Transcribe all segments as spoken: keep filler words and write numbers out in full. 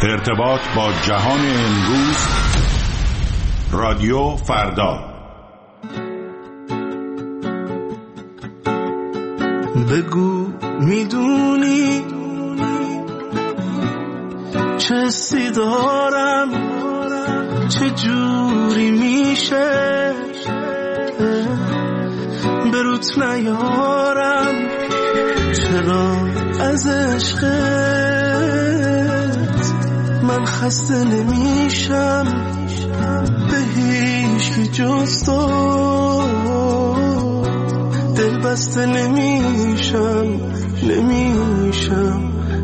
ارتباط با جهان امروز، رادیو فردا. بگو میدونی چه حسی دارم، چه جوری میشه بروت نیارم، چرا از عشقت من خسته نمیشم، به هیچ جز تو دل بسته نمیشم، نمیشم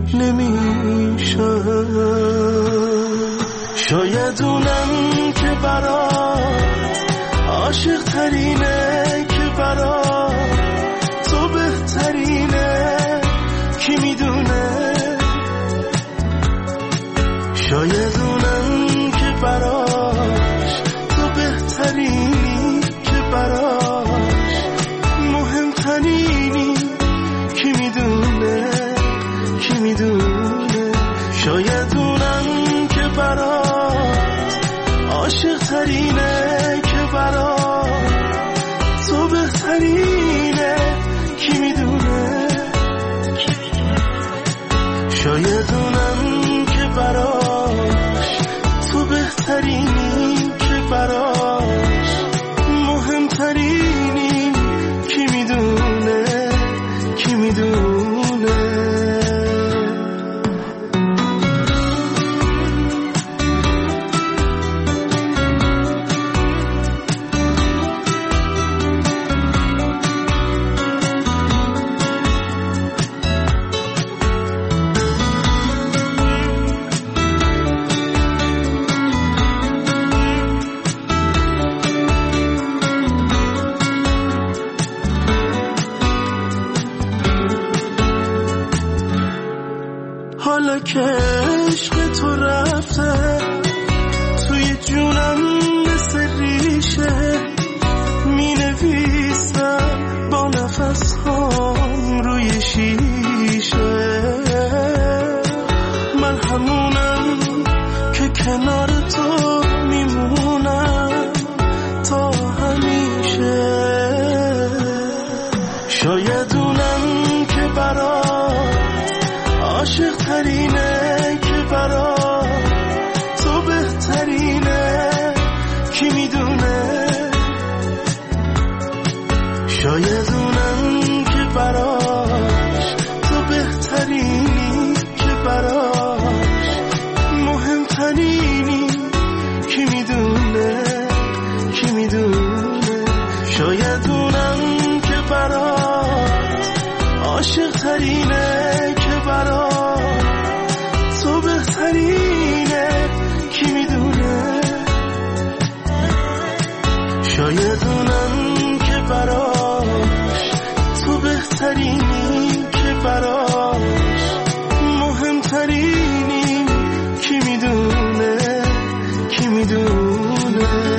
نمیشم. شاید اونم که برات عاشق ترینه، که برات تو بهترینه، کی میدونه. شاید اونم که براش تو بهترینی، که براش مهمترینی، کی میدونه کی میدونه. شاید اونم که برات عاشق ترینه، که برات تو بهترینه، کی میدونه. شاید اونم که براش تو بهترینی، که براش مهمترینی، کی میدونه کی میدونه. حالا که عشق تو رفته توی جونم مثل ریشه، می نویسم با نفس هام روی شیشه. من همونم که کنار تو میمونم تا همیشه. شاید اونم که برات عاشق ترینه، که برات تو بهترینه، کی میدونه. شاید اونم که براش تو بهترینی، که براش مهمترینی، کی میدونه کی میدونه. شاید اونم که برات عاشق ترینه، که برات تو بهترینه، کی میدونه. شاید اونم که براش تو بهترینی، که براش مهمترینی، کی میدونه کی میدونه.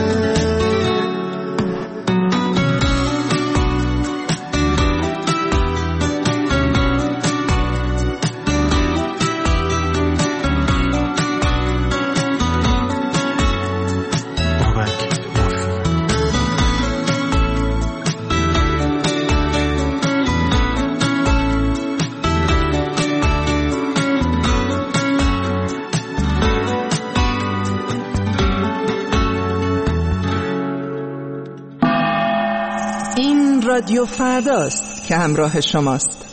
رادیو فرداست که همراه شماست.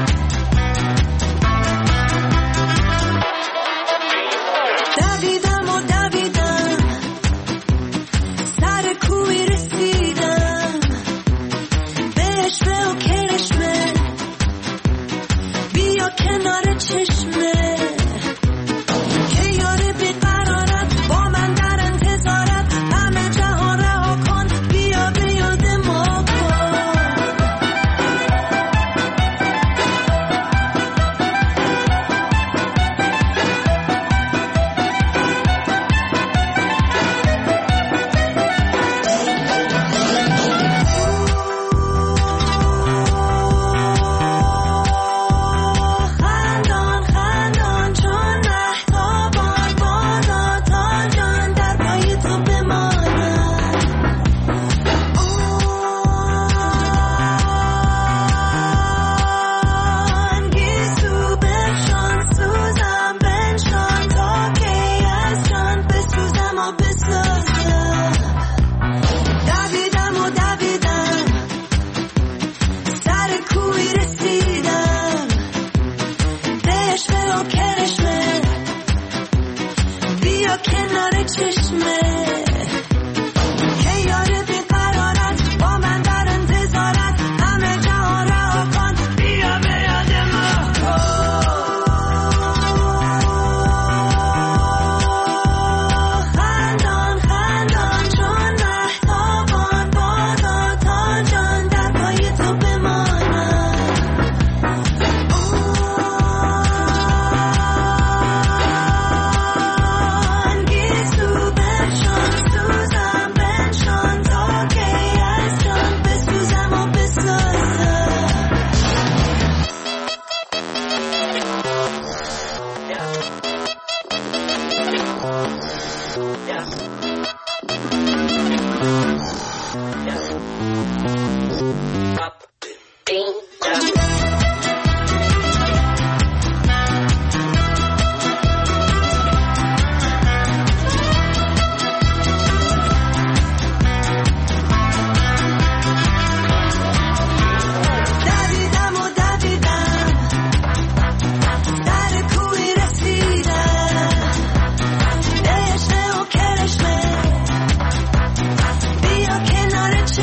دویدم و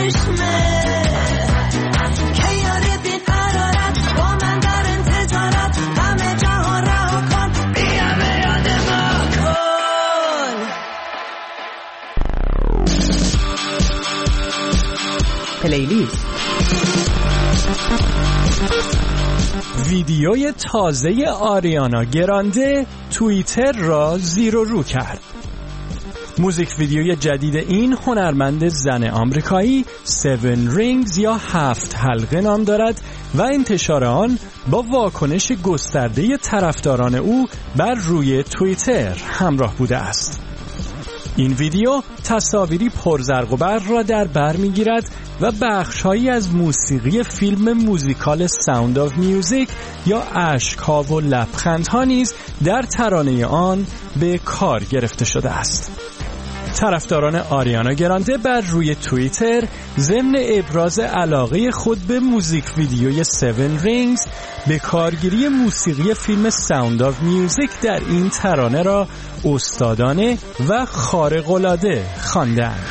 چشمه که یاری بی قرارت با من در انتظارت همه جهان رها کن بیا به یاد ما کن. پلیلیست. ویدیوی تازه آریانا گرانده توییتر را زیر و رو کرد. موزیک ویدیوی جدید این هنرمند زن آمریکایی Seven Rings یا هفت حلقه نام دارد و انتشار آن با واکنش گسترده طرفداران او بر روی توییتر همراه بوده است. این ویدیو تصاویری پرزرق و برق را در بر می‌گیرد و بخش‌هایی از موسیقی فیلم موزیکال ساوند آف میوزیک یا اشک‌ها و لبخندها نیز در ترانه آن به کار گرفته شده است. طرفداران آریانا گرانده بر روی توییتر ضمن ابراز علاقه خود به موزیک ویدیوی Seven Rings به کارگیری موسیقی فیلم ساوند آف میوزیک در این ترانه را استادانه و خارق‌العاده خواندند.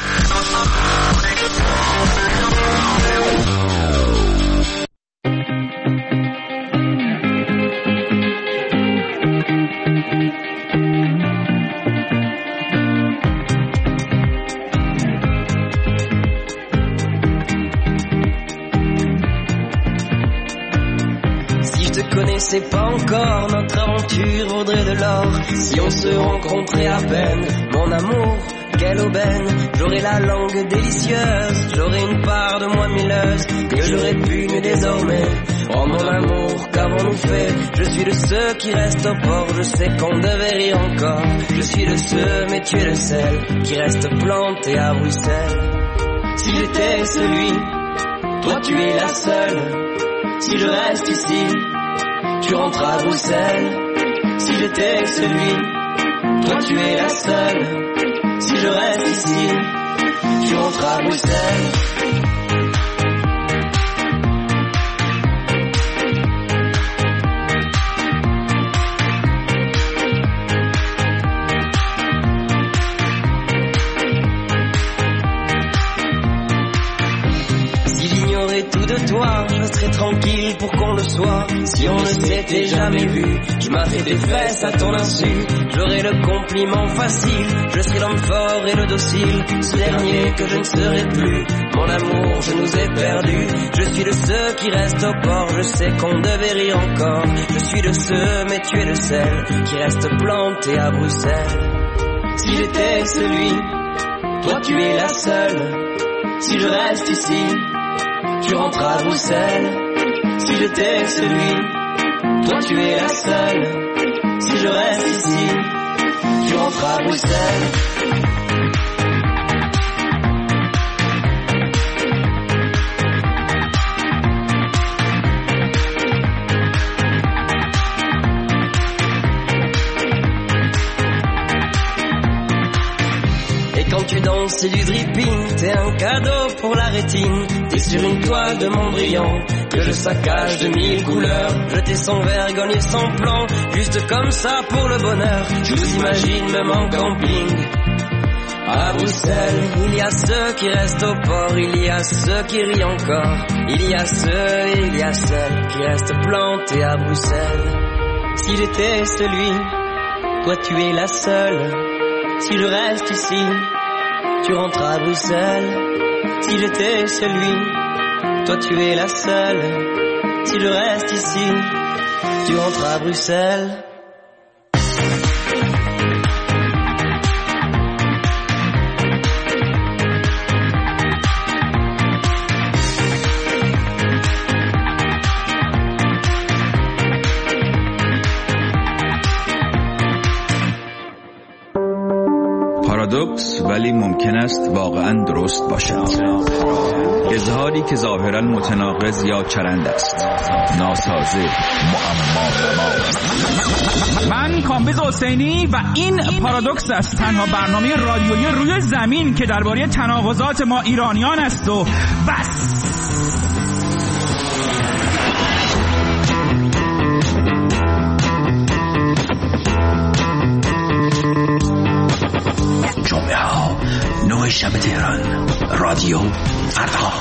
C'est pas encore notre aventure vaudrait de l'or si on se rencontrait à peine. Mon amour, quelle aubaine. J'aurais la langue délicieuse, j'aurais une part de moi milleuse que j'aurais pu mieux désormais. Oh mon amour, qu'avons-nous fait? Je suis de ceux qui restent au port. Je sais qu'on devait rire encore. Je suis de ceux, mais tu es le seul qui reste planté à Bruxelles. Si j'étais celui, toi tu es la seule. Si je reste ici, tu rentres à Bruxelles. Si j'étais celui, toi tu es la seule. Si je reste ici, tu rentres à Bruxelles. Tout de toi, je serais tranquille pour qu'on le soit. Si on ne s'était jamais vu, je m'arrête des fesses à ton insu. J'aurais le compliment facile, je serais l'homme fort et le docile. Ce dernier que je ne serai plus. Mon amour, je nous ai perdus. Je suis de ceux qui restent au port. Je sais qu'on devait rire encore. Je suis de ceux, mais tu es le seul qui reste planté à Bruxelles. Si j'étais celui, toi tu es la seule. Si je reste ici, tu rentres à Bruxelles. Si j'étais celui, toi tu es la seule. Si je reste ici, tu rentres à Bruxelles. Quand tu danses, c'est du dripping, t'es un cadeau pour la rétine. T'es sur une toile de Mondrian que je saccage de mille couleurs. Jeter sans vergogne et sans plan, juste comme ça pour le bonheur. Je vous imagine même en camping à Bruxelles. Il y a ceux qui restent au port, il y a ceux qui rient encore. Il y a ceux et il y a celles qui restent plantés à Bruxelles. Si j'étais celui, toi tu es la seule. Si je reste ici, tu rentres à Bruxelles. Si j'étais celui, toi tu es la seule. Si je reste ici, tu rentres à Bruxelles. پارادوکس ولی ممکن است واقعا درست باشد. اظهاری که ظاهرا متناقض یا چرند است، ناسازه، معما نما. من کامبیز حسینی و این پارادوکس است، تنها برنامه رادیویی روی زمین که درباره تناقضات ما ایرانیان است و بس. جمعه ها نه شب تهران. رادیو فردا.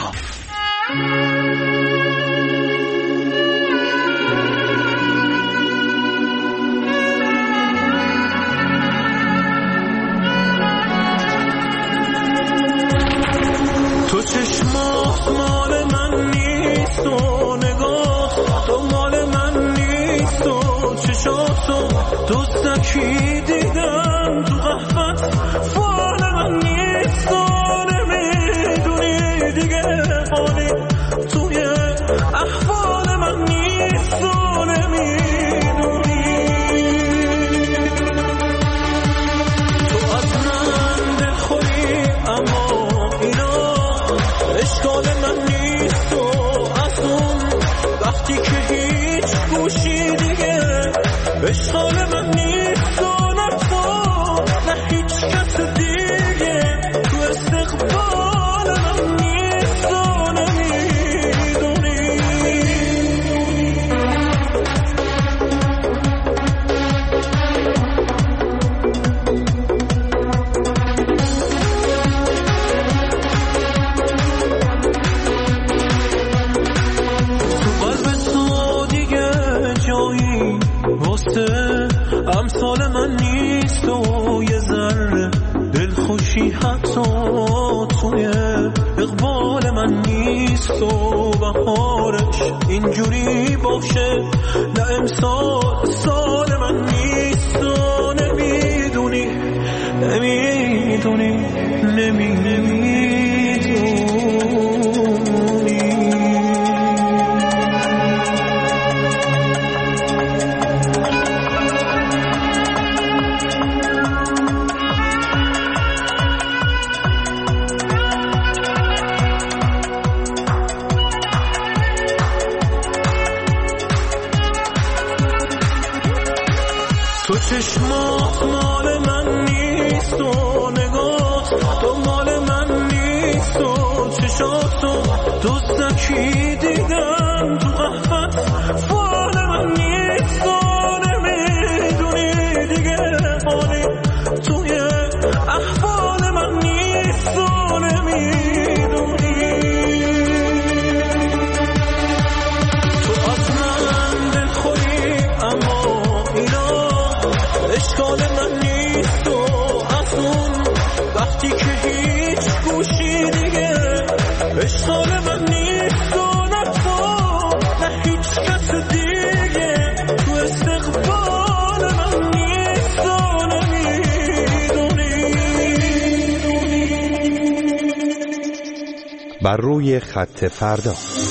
تو چشمات مال من نیست و نگاه تو مال من نیست و چشاتو دوستکی دیدم تو قهوت فال من نیست و نمیدونی دیگه حالی توی احوال من نیست و نمیدونی تو از من دلخوری اما اشکال من نیست و از اون وقتی که هیچ گوشی دیگه اشکال من نیست و نه تو نه هیچ کس دیگه تو استقبال من نیست و نمیدونی امثال من نیست و یه ذره دلخوشی حتی توی اقبال من نیست و بهارش اینجوری باشه نه امسال سال من نیست و نمیدونی نمیدونی نمیدونی تو چشمات مال من نیست و نگاه تو مال من نیست و چشاتو دوستکی دیدم تو قهوت فال من نیست و نمیدونی دیگه حالی توی احوال من نیست و نمیدونی تو از من دلخوری اما اینا اشکال من نیست و از اون وقتی که هیچ گوشی دیگه اشکال من نیست و نه تو نه هیچ کس دیگه تو استقبال من نیست و نمیدونی. بر روی خط فردا.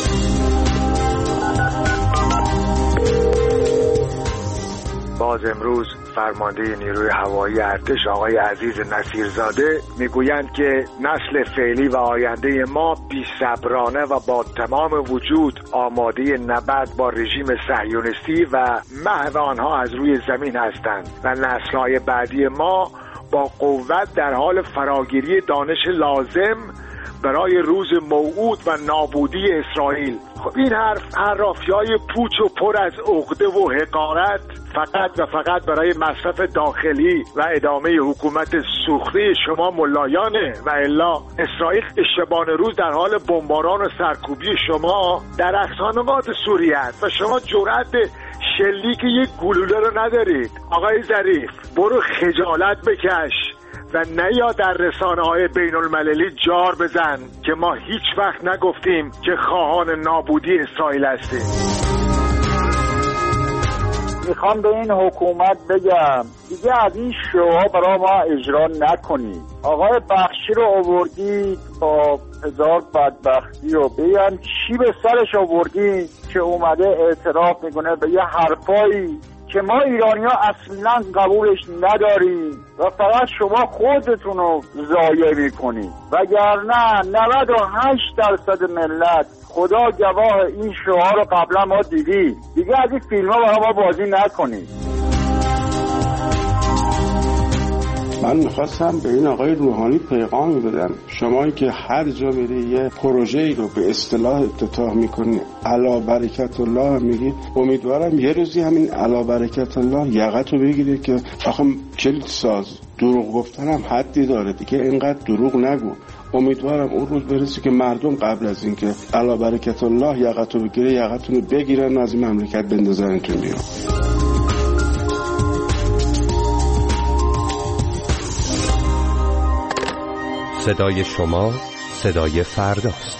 باز امروز فرمانده نیروی هوایی ارتش آقای عزیز نصیرزاده میگویند که نسل فعلی و آینده ما بی‌صبرانه و با تمام وجود آماده نبرد با رژیم صهیونیستی و محو آنها از روی زمین هستند و نسل‌های بعدی ما با قوت در حال فراگیری دانش لازم برای روز موعود و نابودی اسرائیل. خب این حرف حرافی‌های پوچ و پر از عقده و حقارت فقط و فقط برای مصرف داخلی و ادامه حکومت سوخته شما ملایانه و الا اسرائیل شبانه روز در حال بمباران و سرکوبی شما در اقصانقات سوریه است و شما جرأت شلیک یک گلوله رو ندارید. آقای ظریف برو خجالت بکش و نیا در رسانه‌های بین المللی جار بزن که ما هیچ وقت نگفتیم که خواهان نابودی اسرائیل هستیم. میخوام به این حکومت بگم دیگه از این شوها برای ما اجرا نکنید. آقای بخشی رو آوردید با هزار بدبختی و بگم چی به سرش آوردید که اومده اعتراف میکنه به یه حرفایی که ما ایرانی ها اصلا قبولش نداریم و فقط شما خودتون رو ضایع میکنید، وگرنه نود و هشت درصد ملت خدا گواه این شوها رو قبلا ما دیدیم. دیگه از این فیلم ها برای ما بازی نکنید. من میخواستم به این آقای روحانی پیغامی بدم، شمایی که هر جا میری یه پروژه‌ای رو به اصطلاح افتتاح میکنی علا برکت الله میگی، امیدوارم یه روزی همین علا برکت الله یقت رو بگیره که آخه کلید ساز دروغ گفتن هم حدی داره دیگه، اینقدر دروغ نگو. امیدوارم اون روز برسه که مردم قبل از اینکه علی برکت الله یقتو بگیره یقتونو بگیرن و از این مملکت بندازنتون بیرون. صدای شما صدای فرداست.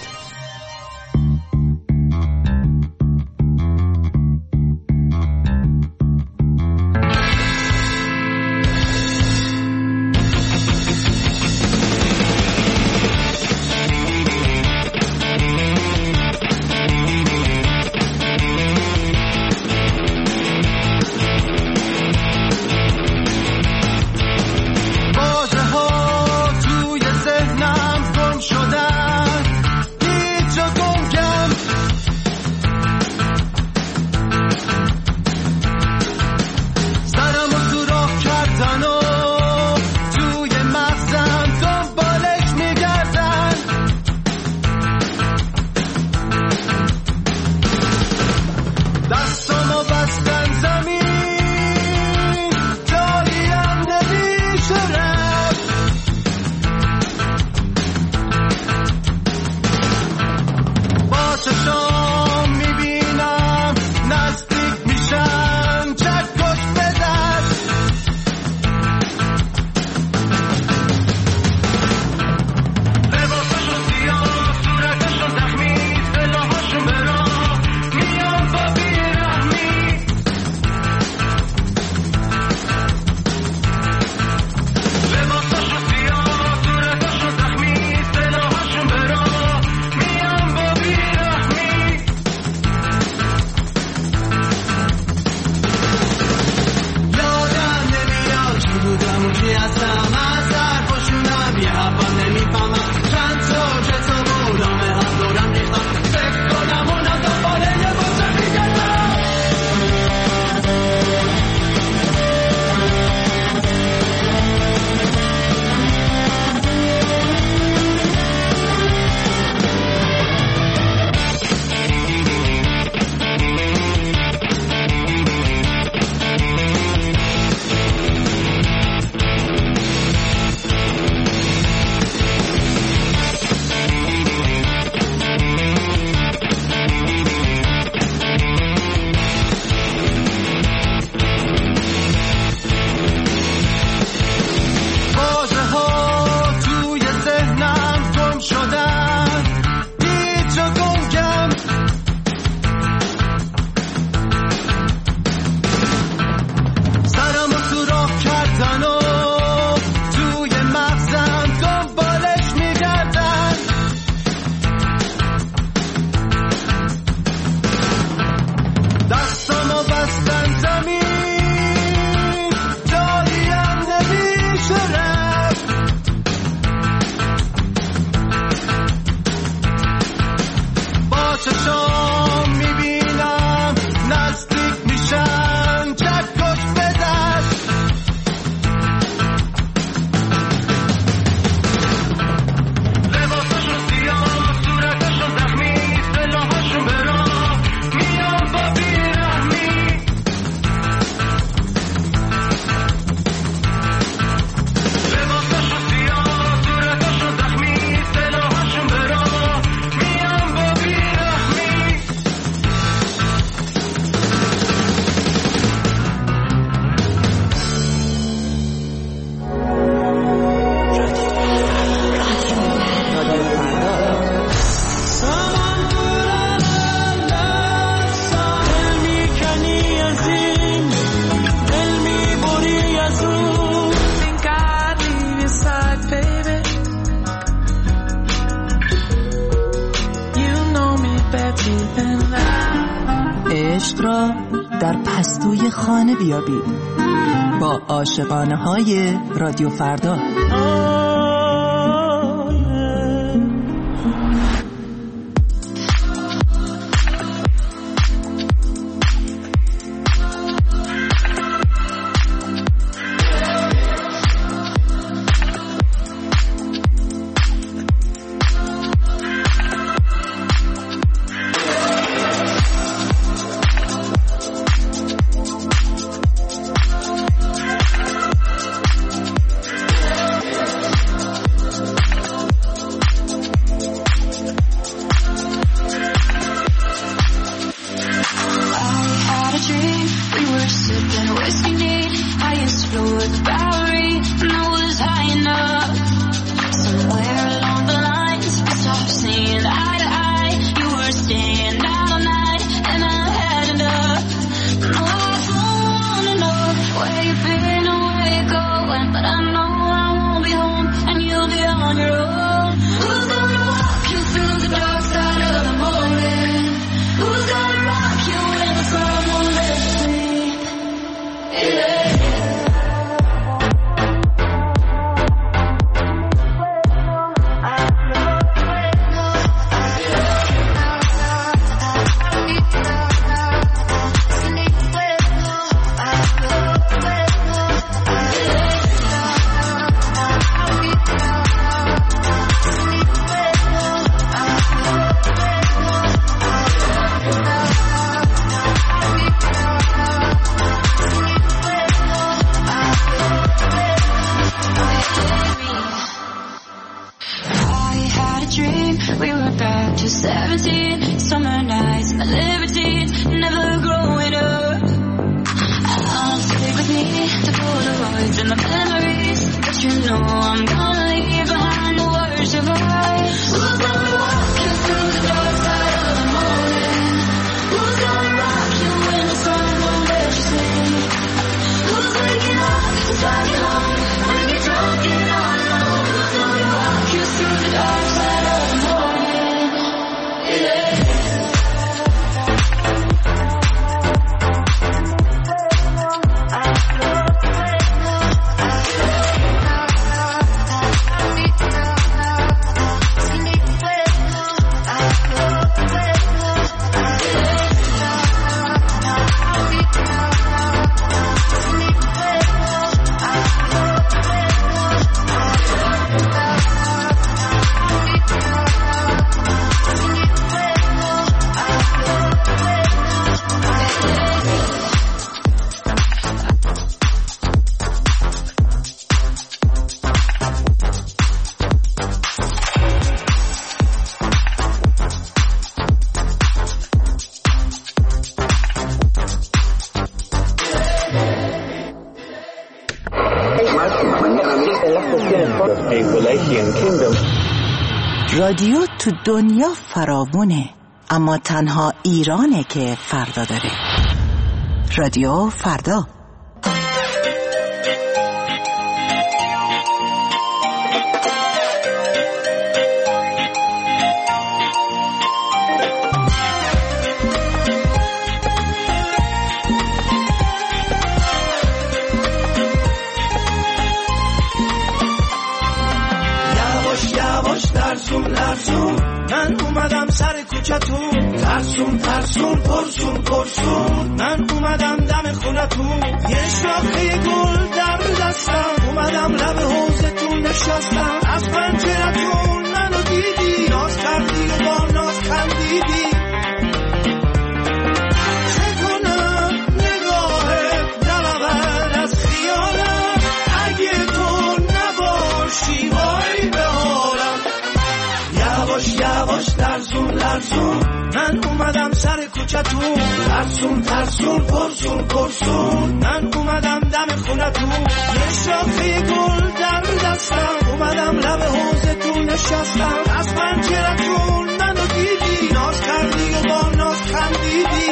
عشق را در پستوی خانه بیابید با عاشقانه های رادیو فردا. a dream. We were back to seventeen, summer nights, my liberties, never growing up. I'll take with me the Polaroids and the memories, but you know I'm gonna leave behind the words you write. Who's gonna walk you through the dark side of the morning? Who's gonna rock you when the sun won't let you sleep? Who's waking up inside your home when you're drunk and all alone? Who's gonna walk you through the dark side of the morning? Yeah. رادیو تو دنیا فراوونه، اما تنها ایرانه که فردا داره. رادیو فردا. ترسون ترسون من اومدم سر کوچتون، ترسون ترسون پرسون پرسون من اومدم دم خونتون، یه شاخه گل در دستم، اومدم لب حوضتون نشستم، از پنجرتون منو دیدی، ناز کردی و با ناز خندیدی. چه کنم نگاهت نبود از خیالم، اگه تو نباشی وای به حالم. یواش یواش لرزون لرزون من اومدم سر کوچتون، ترسون ترسون پرسون پرسون من اومدم دم خونتون، یه شاخه گل در دستم، اومدم لب حوضتون نشستم، از پنجرتون منو دیدی، ناز کردی و با ناز خندیدی.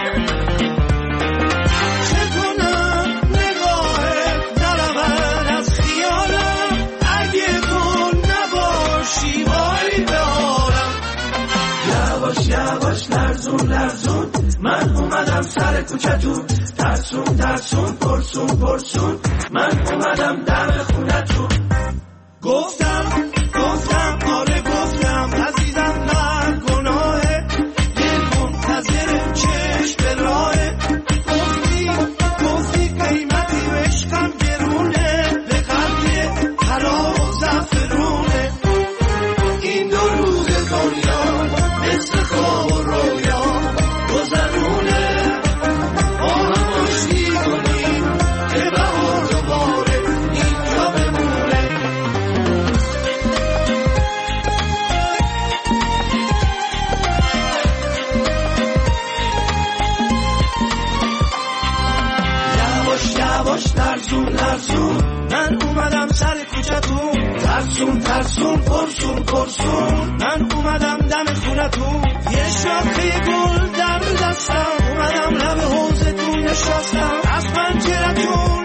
چه کنم نگاهت نرود از خیالم، اگه تو نباشی وای به حالم. یواش یواش لرزون لرزون من اومدم سر کوچتون، ترسون ترسون پرسون پرسون من اومدم دم خونتون. گفتم گفتم آره گفتم عزیزم من گناهه، دل منتظر چشم به راهه، گفتی گفتی قیمتی عشقم گرونه، به قلب طلا و زعفرونه. این دو روز دنیا مثل خواب و رویا گذرونه، با هم آشتی کنیم که بهار دوباره اینجا بمونه. یواش یواش لرزون لرزون من اومدم سر کوچتون، ترسون ترسون پرسون پرسون من اومدم دم خونتون، یه شاخه گل در دستم، اومدم لب حوضتون نشستم، از پنجرتون